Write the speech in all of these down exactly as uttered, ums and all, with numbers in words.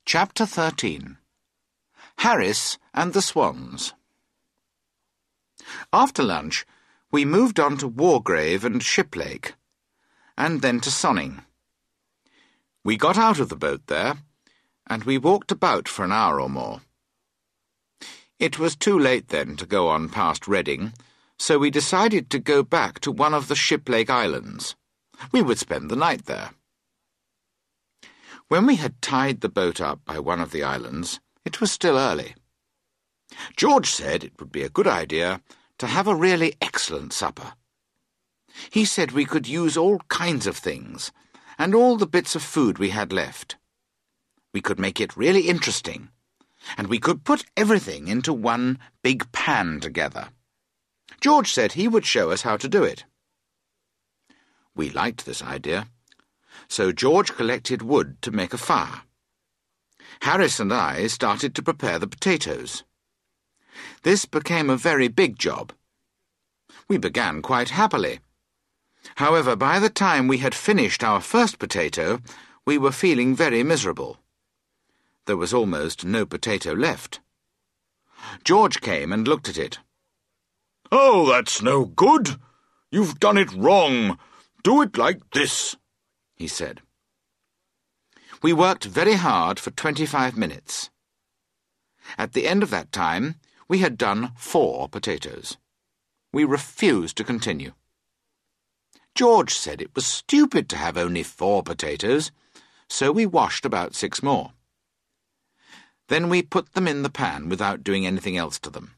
Chapter thirteen. Harris and the Swans. After lunch, we moved on to Wargrave and Shiplake, and then to Sonning. We got out of the boat there, and we walked about for an hour or more. It was too late then to go on past Reading, so we decided to go back to one of the Shiplake Islands. We would spend the night there. When we had tied the boat up by one of the islands, it was still early. George said it would be a good idea to have a really excellent supper. He said we could use all kinds of things, and all the bits of food we had left. We could make it really interesting, and we could put everything into one big pan together. George said he would show us how to do it. We liked this idea, so George collected wood to make a fire. Harris and I started to prepare the potatoes. This became a very big job. We began quite happily. However, by the time we had finished our first potato, we were feeling very miserable. There was almost no potato left. George came and looked at it. "Oh, that's no good. You've done it wrong. Do it like this," he said. We worked very hard for twenty-five minutes. At the end of that time, we had done four potatoes. We refused to continue. George said it was stupid to have only four potatoes, so we washed about six more. Then we put them in the pan without doing anything else to them.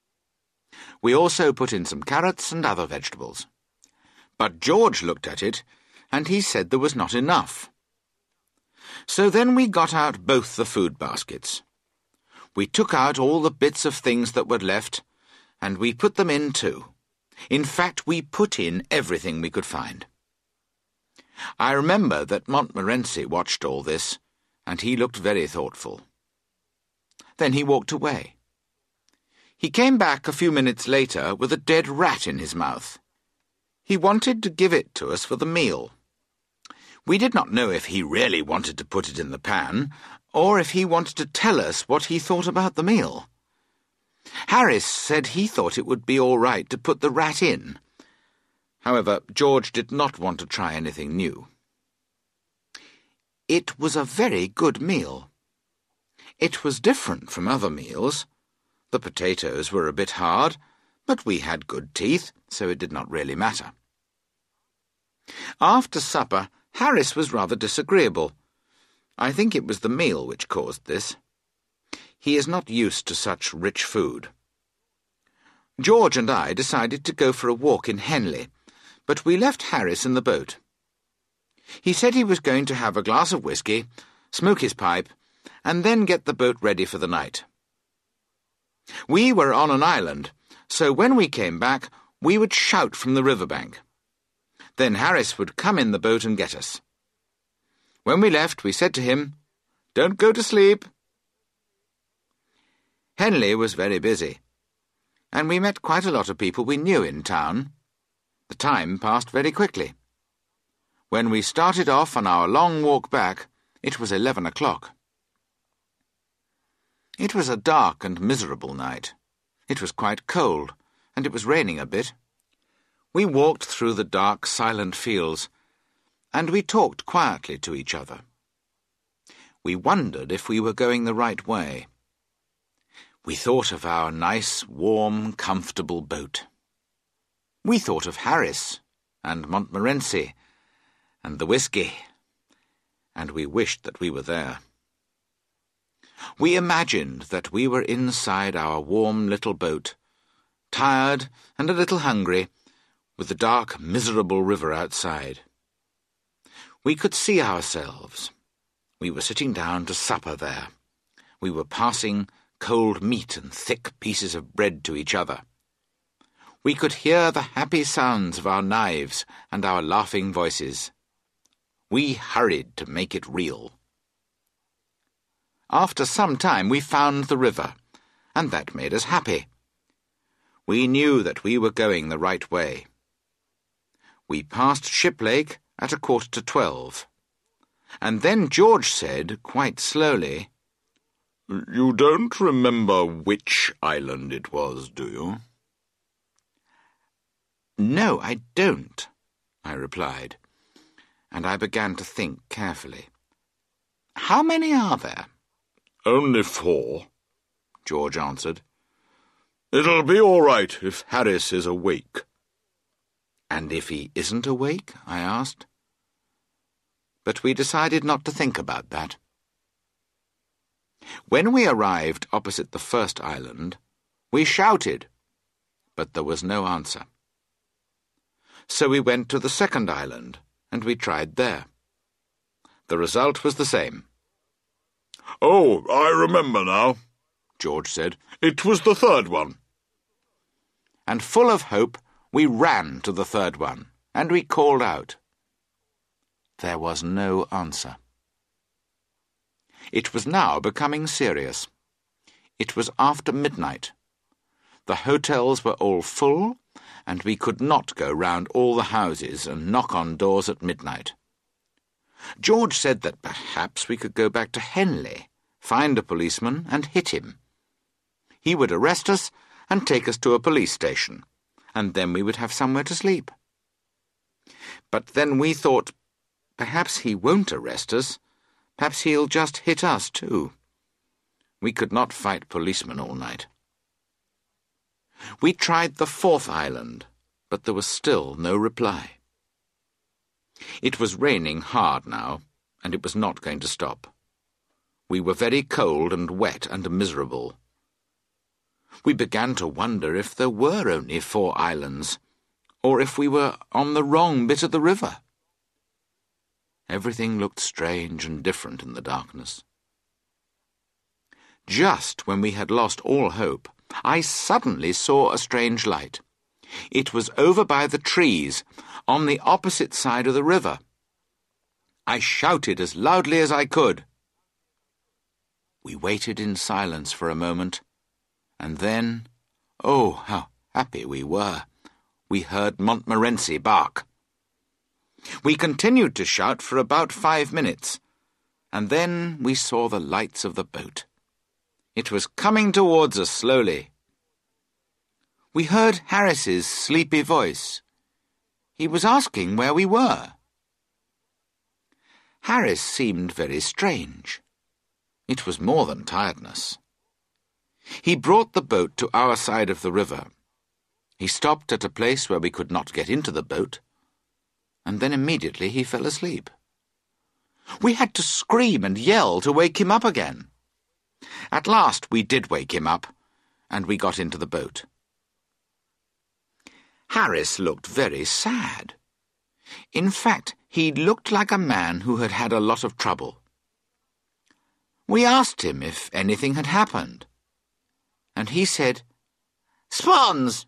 We also put in some carrots and other vegetables. But George looked at it, and he said there was not enough. So then we got out both the food baskets. We took out all the bits of things that were left, and we put them in too. In fact, we put in everything we could find. I remember that Montmorency watched all this, and he looked very thoughtful. Then he walked away. He came back a few minutes later with a dead rat in his mouth. He wanted to give it to us for the meal. We did not know if he really wanted to put it in the pan, or if he wanted to tell us what he thought about the meal. Harris said he thought it would be all right to put the rat in. However, George did not want to try anything new. It was a very good meal. It was different from other meals. The potatoes were a bit hard, but we had good teeth, so it did not really matter. After supper, Harris was rather disagreeable. I think it was the meal which caused this. He is not used to such rich food. George and I decided to go for a walk in Henley, but we left Harris in the boat. He said he was going to have a glass of whisky, smoke his pipe, and then get the boat ready for the night. We were on an island, so when we came back, we would shout from the riverbank. Then Harris would come in the boat and get us. When we left, we said to him, "Don't go to sleep." Henley was very busy, and we met quite a lot of people we knew in town. The time passed very quickly. When we started off on our long walk back, it was eleven o'clock. It was a dark and miserable night. It was quite cold, and it was raining a bit. We walked through the dark, silent fields, and we talked quietly to each other. We wondered if we were going the right way. We thought of our nice, warm, comfortable boat. We thought of Harris and Montmorency and the whisky, and we wished that we were there. We imagined that we were inside our warm little boat, tired and a little hungry, with the dark, miserable river outside. We could see ourselves. We were sitting down to supper there. We were passing cold meat and thick pieces of bread to each other. We could hear the happy sounds of our knives and our laughing voices. We hurried to make it real. After some time we found the river, and that made us happy. We knew that we were going the right way. We passed Shiplake at a quarter to twelve. And then George said, quite slowly, "You don't remember which island it was, do you?" "No, I don't," I replied, and I began to think carefully. "How many are there?" "Only four," George answered. "It'll be all right if Harris is awake." "And if he isn't awake?" I asked. But we decided not to think about that. When we arrived opposite the first island, we shouted, but there was no answer. So we went to the second island, and we tried there. The result was the same. "Oh, I remember now," George said. "It was the third one." And full of hope, we ran to the third one, and we called out. There was no answer. It was now becoming serious. It was after midnight. The hotels were all full, and we could not go round all the houses and knock on doors at midnight. George said that perhaps we could go back to Henley, find a policeman and hit him. He would arrest us and take us to a police station, and then we would have somewhere to sleep. But then we thought, perhaps he won't arrest us. Perhaps he'll just hit us too. We could not fight policemen all night. We tried the fourth island, but there was still no reply. It was raining hard now, and it was not going to stop. We were very cold and wet and miserable. We began to wonder if there were only four islands, or if we were on the wrong bit of the river. Everything looked strange and different in the darkness. Just when we had lost all hope, I suddenly saw a strange light. It was over by the trees, on the opposite side of the river. I shouted as loudly as I could. We waited in silence for a moment, and then, oh, how happy we were, we heard Montmorency bark. We continued to shout for about five minutes, and then we saw the lights of the boat. It was coming towards us slowly. We heard Harris's sleepy voice. He was asking where we were. Harris seemed very strange. It was more than tiredness. He brought the boat to our side of the river. He stopped at a place where we could not get into the boat, and then immediately he fell asleep. We had to scream and yell to wake him up again. At last we did wake him up, and we got into the boat. Harris looked very sad. In fact, he looked like a man who had had a lot of trouble. We asked him if anything had happened, and he said, "Swans!"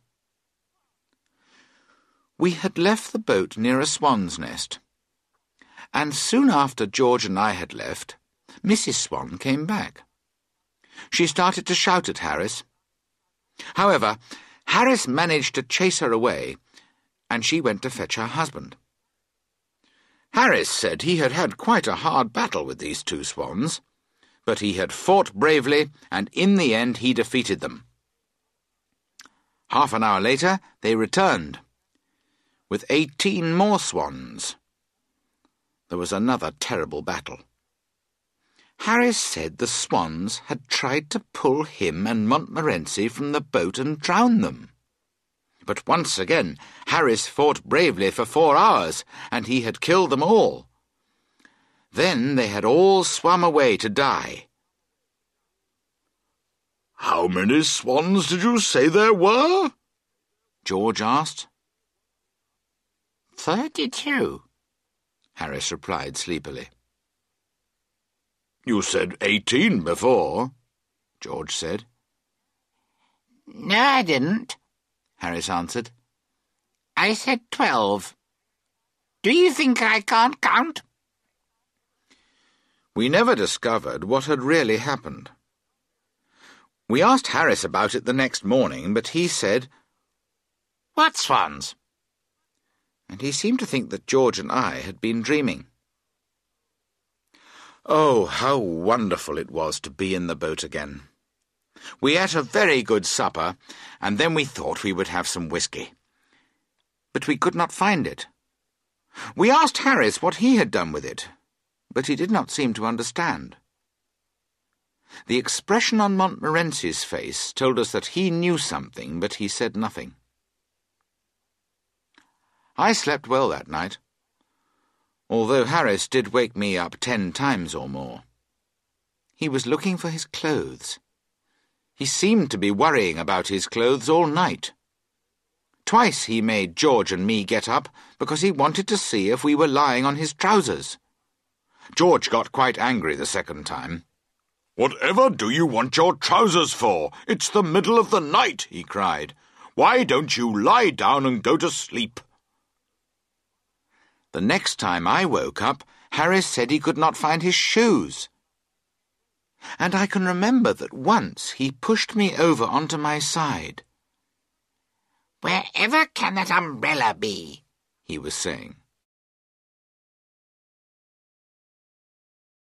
We had left the boat near a swan's nest, and soon after George and I had left, Missus Swan came back. She started to shout at Harris. However, Harris managed to chase her away, and she went to fetch her husband. Harris said he had had quite a hard battle with these two swans, but he had fought bravely, and in the end he defeated them. Half an hour later they returned, with eighteen more swans. There was another terrible battle. Harris said the swans had tried to pull him and Montmorency from the boat and drown them. But once again Harris fought bravely for four hours, and he had killed them all. Then they had all swum away to die. "How many swans did you say there were?" George asked. Thirty-two, Harris replied sleepily. "You said eighteen before," George said. "No, I didn't," Harris answered. "I said twelve. Do you think I can't count?" We never discovered what had really happened. We asked Harris about it the next morning, but he said, "What swans?" And he seemed to think that George and I had been dreaming. Oh, how wonderful it was to be in the boat again. We ate a very good supper, and then we thought we would have some whisky. But we could not find it. We asked Harris what he had done with it, but he did not seem to understand. The expression on Montmorency's face told us that he knew something, but he said nothing. I slept well that night, although Harris did wake me up ten times or more. He was looking for his clothes. He seemed to be worrying about his clothes all night. Twice he made George and me get up because he wanted to see if we were lying on his trousers. George got quite angry the second time. "Whatever do you want your trousers for? It's the middle of the night," he cried. "Why don't you lie down and go to sleep?" The next time I woke up, Harris said he could not find his shoes. And I can remember that once he pushed me over onto my side. "Wherever can that umbrella be?" he was saying.